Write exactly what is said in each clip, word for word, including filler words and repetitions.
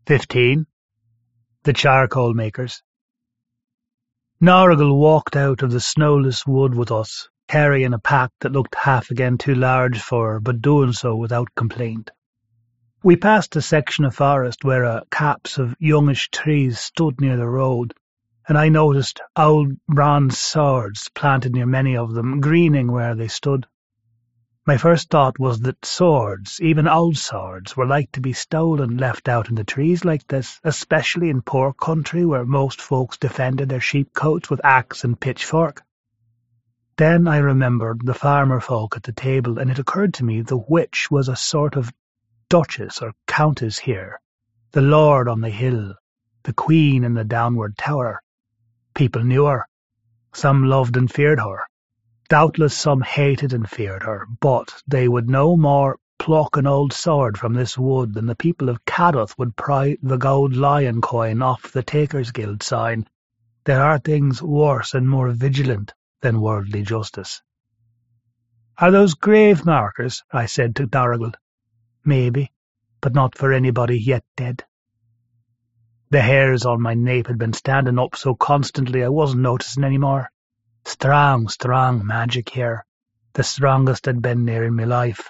Fifteen. The charcoal makers. Norrigal walked out of the snowless wood with us, carrying a pack that looked half again too large for her, but doing so without complaint. We passed a section of forest where a copse of youngish trees stood near the road, and I noticed old bronze swords planted near many of them, greening where they stood. My first thought was that swords, even old swords, were like to be stolen, left out in the trees like this, especially in poor country where most folks defended their sheepcotes with axe and pitchfork. Then I remembered the farmer folk at the table, and it occurred to me the witch was a sort of duchess or countess here, the lord on the hill, the queen in the downward tower. People knew her. Some loved and feared her. Doubtless some hated and feared her, but they would no more pluck an old sword from this wood than the people of Cadoth would pry the gold lion coin off the Takers' Guild sign. There are things worse and more vigilant than worldly justice. "Are those grave markers?" I said to Norrigal. "Maybe, but not for anybody yet dead." The hairs on my nape had been standing up so constantly I wasn't noticing any more. Strong, strong magic here, the strongest I'd been near in my life.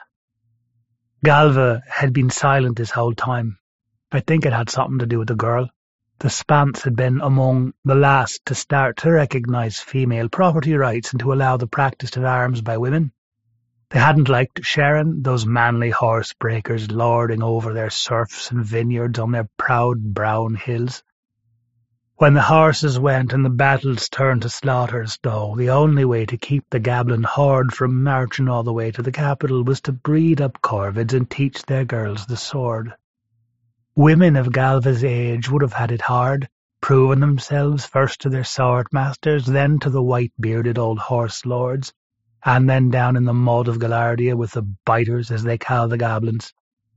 Galva had been silent this whole time. I think it had something to do with the girl. The Spants had been among the last to start to recognise female property rights and to allow the practice of arms by women. They hadn't liked Sharon, those manly horse-breakers lording over their serfs and vineyards on their proud brown hills. When the horses went and the battles turned to slaughters, though, the only way to keep the Gablin horde from marching all the way to the capital was to breed up corvids and teach their girls the sword. Women of Galva's age would have had it hard, proving themselves first to their sword masters, then to the white-bearded old horse lords, and then down in the mud of Galardia with the biters, as they call the goblins.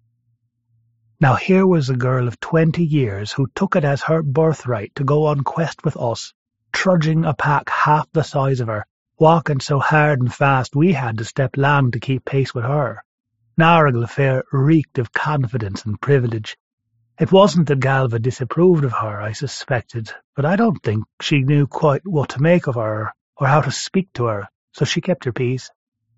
Now here was a girl of twenty years who took it as her birthright to go on quest with us, trudging a pack half the size of her, walking so hard and fast we had to step long to keep pace with her. Norrigal fair reeked of confidence and privilege. It wasn't that Galva disapproved of her, I suspected, but I don't think she knew quite what to make of her, or how to speak to her, so she kept her peace.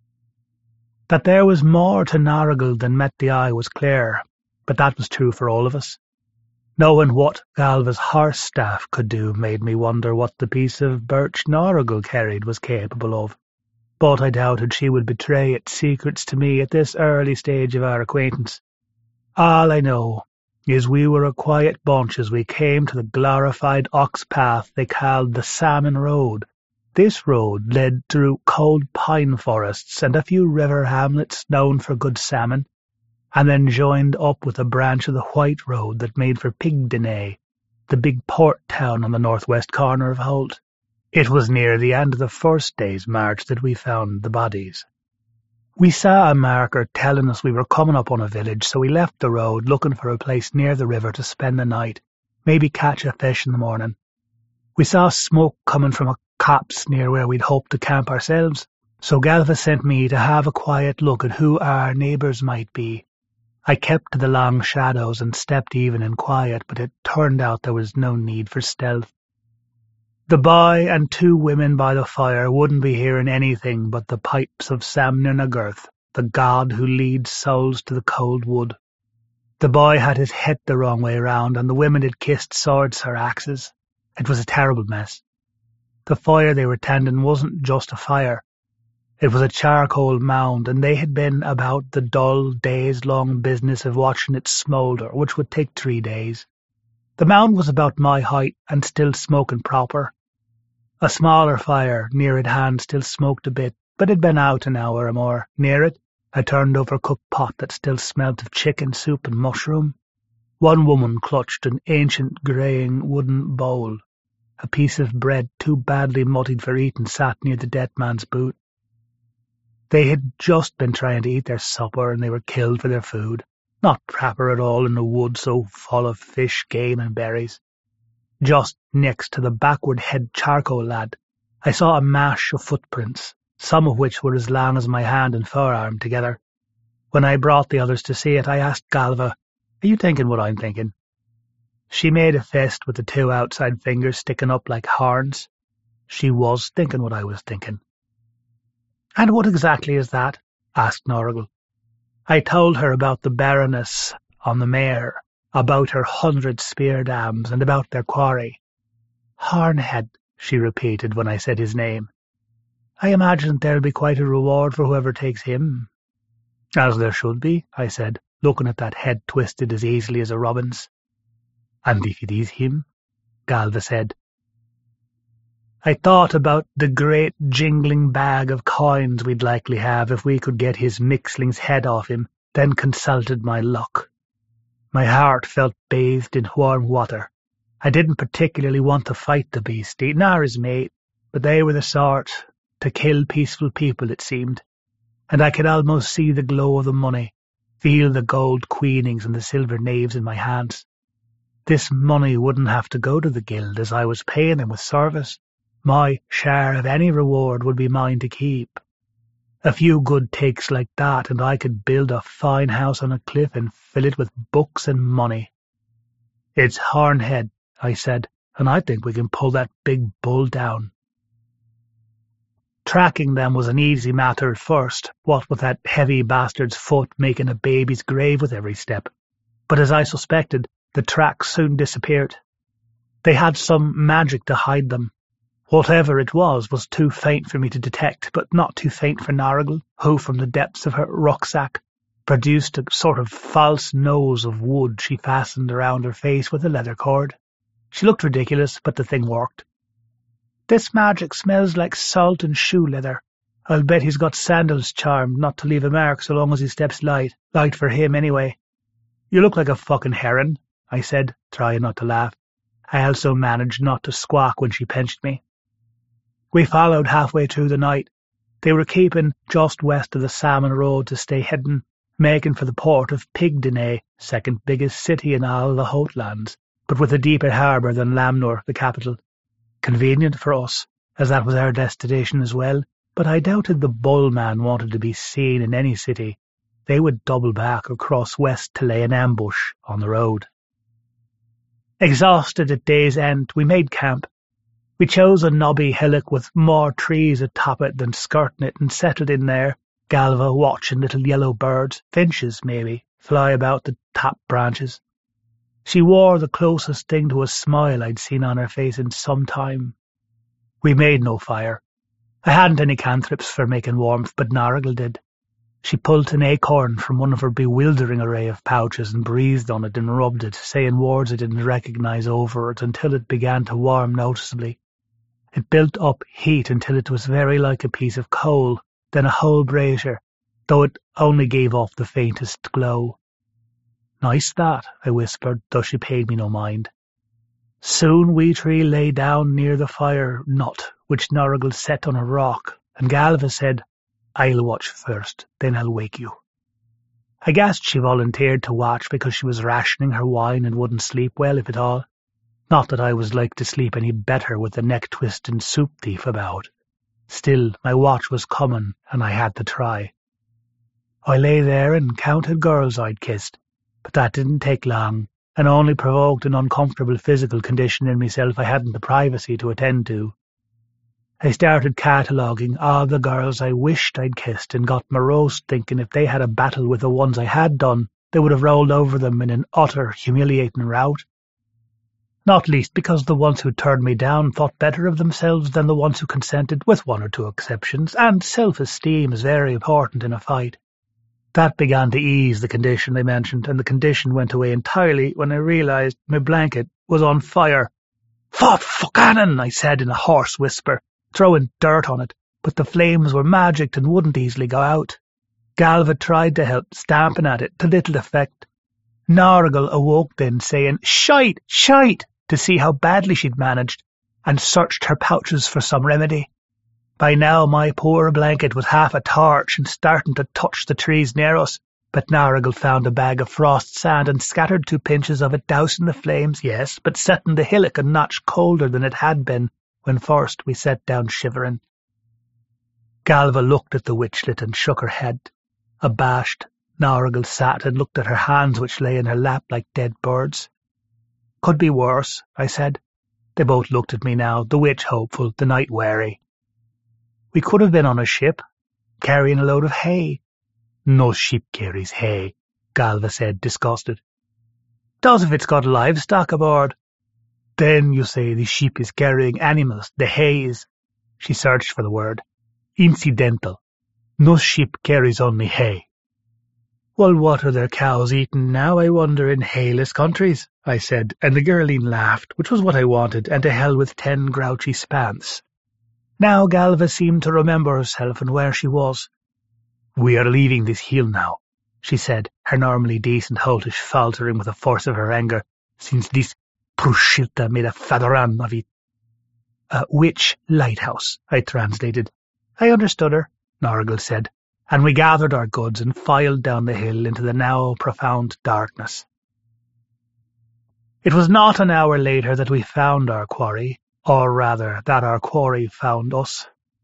That there was more to Norrigal than met the eye was clear, but that was true for all of us. Knowing what Galva's horse staff could do made me wonder what the piece of birch Norrigal carried was capable of, but I doubted she would betray its secrets to me at this early stage of our acquaintance. All I know is we were a quiet bunch as we came to the glorified ox path they called the Salmon Road. This road led through cold pine forests and a few river hamlets known for good salmon, and then joined up with a branch of the White Road that made for Pigdenay, the big port town on the northwest corner of Holt. It was near the end of the first day's march that we found the bodies. We saw a marker telling us we were coming up on a village, so we left the road looking for a place near the river to spend the night, maybe catch a fish in the morning. We saw smoke coming from a copse near where we'd hoped to camp ourselves, so Galva sent me to have a quiet look at who our neighbours might be. I kept to the long shadows and stepped even and quiet, but it turned out there was no need for stealth. The boy and two women by the fire wouldn't be hearing anything but the pipes of Samnir na Gurth, the god who leads souls to the cold wood. The boy had his head the wrong way round, and the women had kissed swords or axes. It was a terrible mess. The fire they were tending wasn't just a fire. It was a charcoal mound, and they had been about the dull, days-long business of watching it smoulder, which would take three days. The mound was about my height and still smoking proper. A smaller fire near at hand still smoked a bit, but had been out an hour or more. Near it, a turned-over cooked pot that still smelt of chicken soup and mushroom. One woman clutched an ancient greying wooden bowl. A piece of bread too badly muddied for eating sat near the dead man's boot. They had just been trying to eat their supper, and they were killed for their food. Not proper at all in a wood so full of fish, game, and berries. Just next to the backward-head charcoal lad, I saw a mash of footprints, some of which were as long as my hand and forearm together. When I brought the others to see it, I asked Galva, "Are you thinking what I'm thinking?" She made a fist with the two outside fingers sticking up like horns. She was thinking what I was thinking. "And what exactly is that?" asked Norgal. I told her about the Baroness on the mare, about her hundred spear dams, and about their quarry. "Hornhead," she repeated when I said his name. "I imagine there'll be quite a reward for whoever takes him." "As there should be," I said, looking at that head twisted as easily as a robin's. "And if it is him?" Galva said. I thought about the great jingling bag of coins we'd likely have if we could get his mixling's head off him, then consulted my luck. My heart felt bathed in warm water. I didn't particularly want to fight the beastie, nor his mate, but they were the sort to kill peaceful people, it seemed, and I could almost see the glow of the money, feel the gold queenings and the silver knaves in my hands. This money wouldn't have to go to the guild, as I was paying them with service. My share of any reward would be mine to keep. A few good takes like that, and I could build a fine house on a cliff and fill it with books and money. "It's Hornhead," I said, "and I think we can pull that big bull down." Tracking them was an easy matter at first, what with that heavy bastard's foot making a baby's grave with every step. But as I suspected, the tracks soon disappeared. They had some magic to hide them. Whatever it was was too faint for me to detect, but not too faint for Norgal, who, from the depths of her rucksack, produced a sort of false nose of wood she fastened around her face with a leather cord. She looked ridiculous, but the thing worked. "This magic smells like salt and shoe leather. I'll bet he's got sandals charmed not to leave a mark so long as he steps light. Light for him, anyway." "You look like a fucking heron," I said, trying not to laugh. I also managed not to squawk when she pinched me. We followed halfway through the night. They were keeping just west of the Salmon Road to stay hidden, making for the port of Pigdene, second biggest city in all the Hoatlands, but with a deeper harbour than Lamnor, the capital. Convenient for us, as that was our destination as well, but I doubted the Bullman wanted to be seen in any city. They would double back or cross west to lay an ambush on the road. Exhausted at day's end, we made camp. We chose a knobby hillock with more trees atop it than skirting it and settled in there, Galva watching little yellow birds, finches maybe, fly about the top branches. She wore the closest thing to a smile I'd seen on her face in some time. We made no fire. I hadn't any cantrips for making warmth, but Norgal did. She pulled an acorn from one of her bewildering array of pouches and breathed on it and rubbed it, saying words I didn't recognise over it until it began to warm noticeably. It built up heat until it was very like a piece of coal, then a whole brazier, though it only gave off the faintest glow. "Nice that," I whispered, though she paid me no mind. Soon we three lay down near the fire nut, which Norgal set on a rock, and Galva said, "I'll watch first, then I'll wake you." I guessed she volunteered to watch because she was rationing her wine and wouldn't sleep well, if at all. Not that I was like to sleep any better with the neck-twisting soup thief about. Still, my watch was coming, and I had to try. I lay there and counted girls I'd kissed, but that didn't take long, and only provoked an uncomfortable physical condition in myself I hadn't the privacy to attend to. I started cataloguing all the girls I wished I'd kissed and got morose thinking if they had a battle with the ones I had done, they would have rolled over them in an utter, humiliating rout. Not least because the ones who turned me down thought better of themselves than the ones who consented, with one or two exceptions, and self-esteem is very important in a fight. That began to ease the condition I mentioned, and the condition went away entirely when I realised my blanket was on fire. "Fot fuckanin," I said in a hoarse whisper, throwing dirt on it, but the flames were magicked and wouldn't easily go out. Galva tried to help, stamping at it, to little effect. Norgal awoke then, saying, "Shite, shite," to see how badly she'd managed, and searched her pouches for some remedy. By now my poor blanket was half a torch and starting to touch the trees near us, but Norgal found a bag of frost sand and scattered two pinches of it, dousing the flames, yes, but setting the hillock a notch colder than it had been when first we sat down shivering. Galva looked at the witchlet and shook her head. Abashed, Norgal sat and looked at her hands which lay in her lap like dead birds. Could be worse, I said. They both looked at me now, the witch hopeful, the knight wary. We could have been on a ship, carrying a load of hay. No ship carries hay, Galva said, disgusted. Does if it's got livestock aboard. Then you say the ship is carrying animals, the hay is, she searched for the word, incidental. No ship carries only hay. Well, what are their cows eating now, I wonder, in hayless countries, I said, and the girline laughed, which was what I wanted, and to hell with ten grouchy spants. Now Galva seemed to remember herself and where she was. We are leaving this hill now, she said, her normally decent Holtish faltering with the force of her anger, since this Prushilta made a fadaran of it. Uh, which lighthouse, I translated. I understood her, Norgal said, and we gathered our goods and filed down the hill into the now profound darkness. It was not an hour later that we found our quarry, or rather that our quarry found us.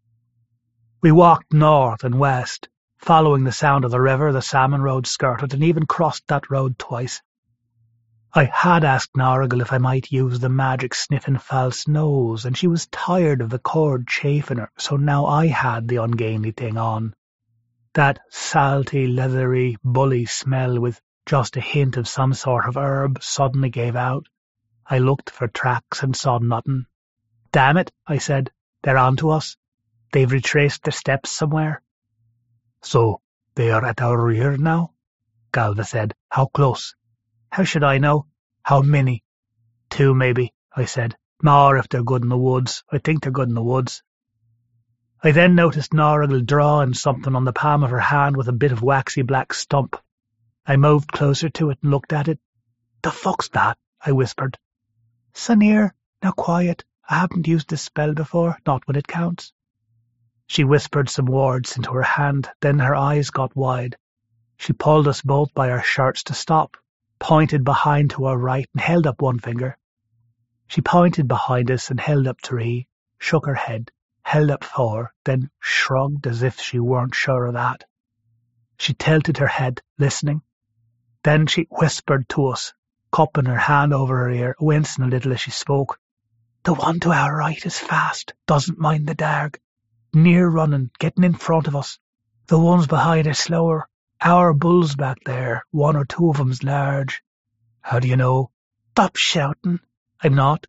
We walked north and west, following the sound of the river the salmon road skirted, and even crossed that road twice. I had asked Norgal if I might use the magic sniffing false nose, and she was tired of the cord chafing her, so now I had the ungainly thing on. That salty, leathery, bully smell with just a hint of some sort of herb suddenly gave out. I looked for tracks and saw nothing. Damn it, I said, they're on to us. They've retraced their steps somewhere. So, they are at our rear now? Galva said. How close? How should I know? How many? Two, maybe, I said. More if they're good in the woods. I think they're good in the woods. I then noticed Norgal drawing something on the palm of her hand with a bit of waxy black stump. I moved closer to it and looked at it. The fuck's that? I whispered. Sanir, now quiet. I haven't used this spell before, not when it counts. She whispered some words into her hand, then her eyes got wide. She pulled us both by our shirts to stop, pointed behind to our right and held up one finger. She pointed behind us and held up three, shook her head, held up four, then shrugged as if she weren't sure of that. She tilted her head, listening. Then she whispered to us, cupping her hand over her ear, wincing a little as she spoke. The one to our right is fast, doesn't mind the dark. Near running, getting in front of us. The ones behind are slower. Our bull's back there, one or two of them's large. How do you know? Stop shouting. I'm not.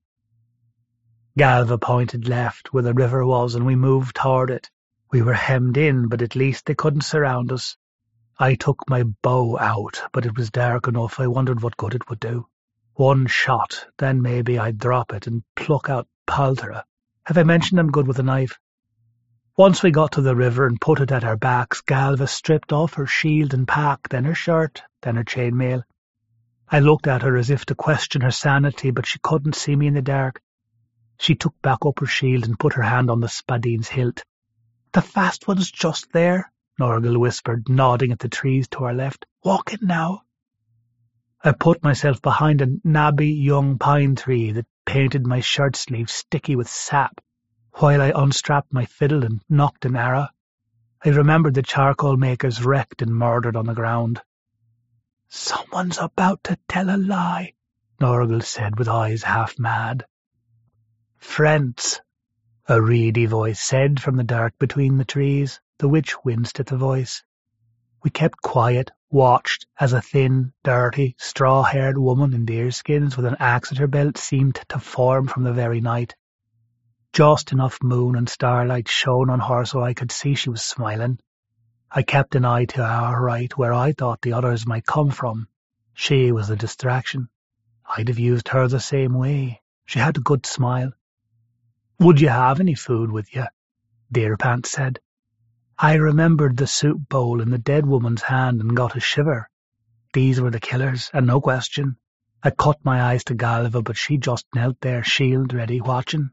Galva pointed left, where the river was, and we moved toward it. We were hemmed in, but at least they couldn't surround us. I took my bow out, but it was dark enough I wondered what good it would do. One shot, then maybe I'd drop it and pluck out Paltera. Have I mentioned I'm good with a knife? Once we got to the river and put it at our backs, Galva stripped off her shield and pack, then her shirt, then her chainmail. I looked at her as if to question her sanity, but she couldn't see me in the dark. She took back up her shield and put her hand on the spadine's hilt. The fast one's just there, Norgal whispered, nodding at the trees to our left. Walk it now. I put myself behind a nabby young pine tree that painted my shirt sleeve sticky with sap, while I unstrapped my fiddle and knocked an arrow. I remembered the charcoal makers wrecked and murdered on the ground. Someone's about to tell a lie, Norgal said with eyes half mad. Friends, a reedy voice said from the dark between the trees. The witch winced at the voice. We kept quiet, watched as a thin, dirty, straw-haired woman in deerskins with an axe at her belt seemed to form from the very night. Just enough moon and starlight shone on her so I could see she was smiling. I kept an eye to our right where I thought the others might come from. She was a distraction. I'd have used her the same way. She had a good smile. Would you have any food with you? Deerpant said. I remembered the soup bowl in the dead woman's hand and got a shiver. These were the killers, and no question. I cut my eyes to Galva, but she just knelt there, shield ready, watching.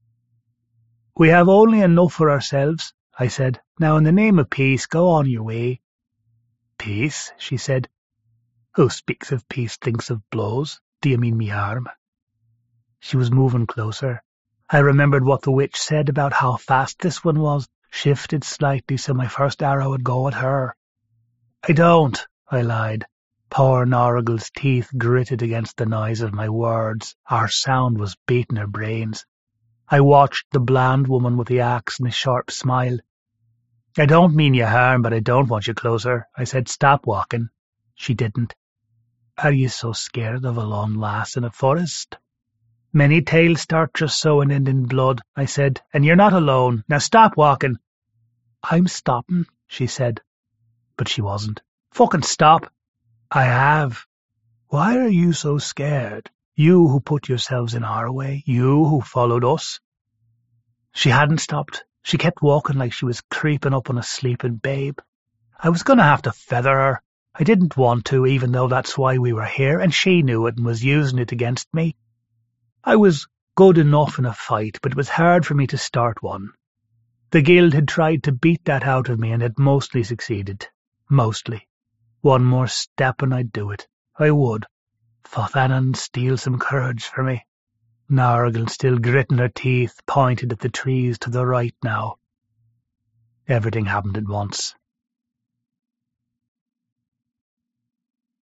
We have only enough for ourselves, I said. Now in the name of peace, go on your way. Peace, she said. Who speaks of peace thinks of blows. Do you mean me harm? She was moving closer. I remembered what the witch said about how fast this one was, shifted slightly so my first arrow would go at her. I don't, I lied. Poor Norrigal's teeth gritted against the noise of my words. Our sound was beating her brains. I watched the bland woman with the axe and a sharp smile. "I don't mean you harm, but I don't want you closer." I said, "Stop walking." She didn't. "Are you so scared of a lone lass in a forest?" "Many tales start just so and end in blood," I said, "and you're not alone. Now stop walking." "I'm stopping," she said. But she wasn't. "Fucking stop." "I have." "Why are you so scared? You who put yourselves in our way, you who followed us." She hadn't stopped. She kept walking like she was creeping up on a sleeping babe. I was going to have to feather her. I didn't want to, even though that's why we were here, and she knew it and was using it against me. I was good enough in a fight, but it was hard for me to start one. The guild had tried to beat that out of me and had mostly succeeded. Mostly. One more step and I'd do it. I would. Fothannon steal some courage for me. Norrigal, still gritting her teeth, pointed at the trees to the right now. Everything happened at once.